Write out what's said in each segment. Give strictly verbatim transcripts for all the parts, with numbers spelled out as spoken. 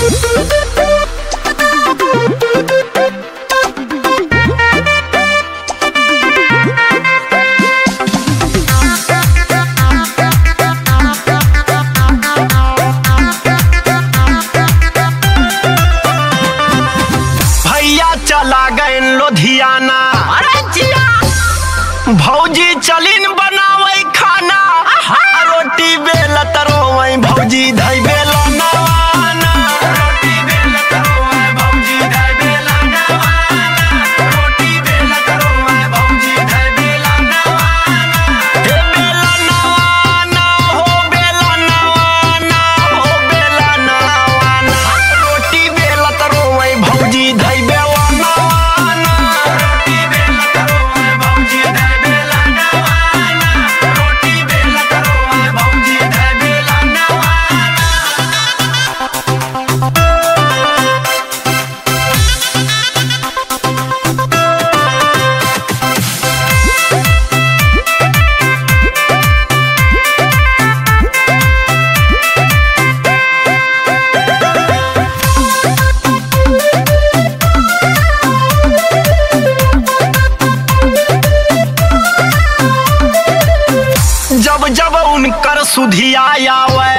चला गए लुधियाना, भौजी चलिन बनावे खाना, रोटी बेलत रोवे भौजी धई बेला नवाना, रोटी बेलत रोवे भौजी धई बेला नवाना, रोटी बेलत रोवे भौजी धई बेला नवाना, हे बेला नवाना हो बेला नवाना हो बेला नवाना, रोटी बेलत रोवे भौजी धई बेला जब जब उनकर सुधिया आवे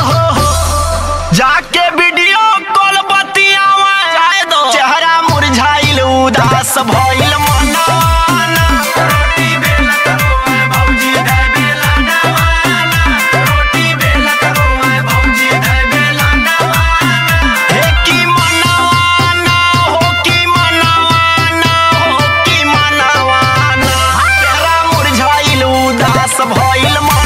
जाके वीडियो कॉल बतियावे, चेहरा मुरझाइल उदास भइल मनवाना, रोटी बेलत रोवे भौजी धई बेला नवाना, रोटी बेलत रोवे भौजी धई बेला नवाना, हे की मनवाना हो की मनवाना हो की मनवाना, चेहरा मुरझाइल उदास भइल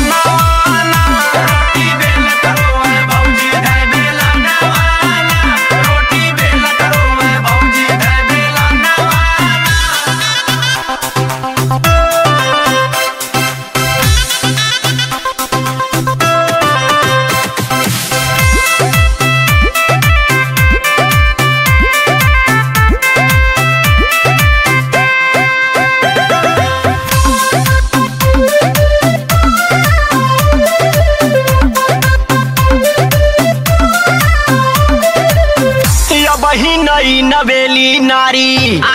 वही नई नवेली नारी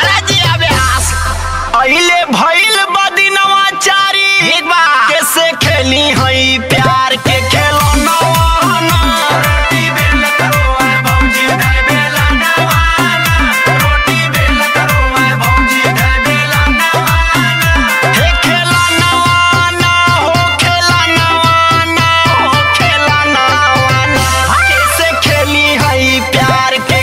अइले भइल बदिनवा चारी, कैसे खेली हई प्यार के खेलौना, रोटी बेलत रोवे भौजी धई बेला नवाना, रोटी बेलत रोवे भौजी धई बेला नवाना, हे खेला नवाना हो खेला नवाना हो खेला नवाना, कैसे खेली हई प्यार के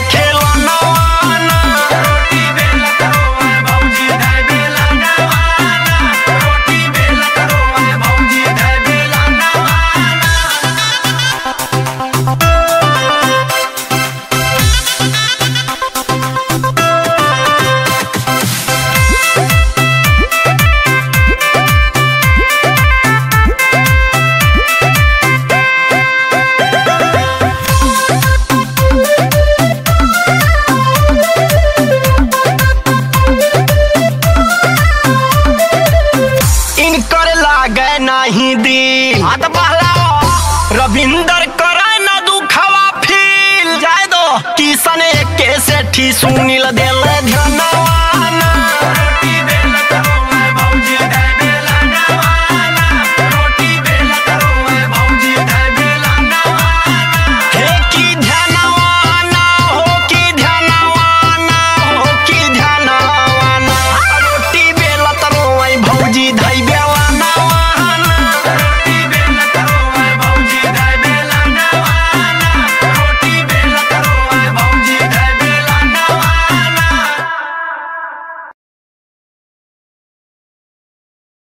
नहीं दी रविंदर करे न दुखवा फील जाए दो किसन के सेठी सुनील दिल ध्यान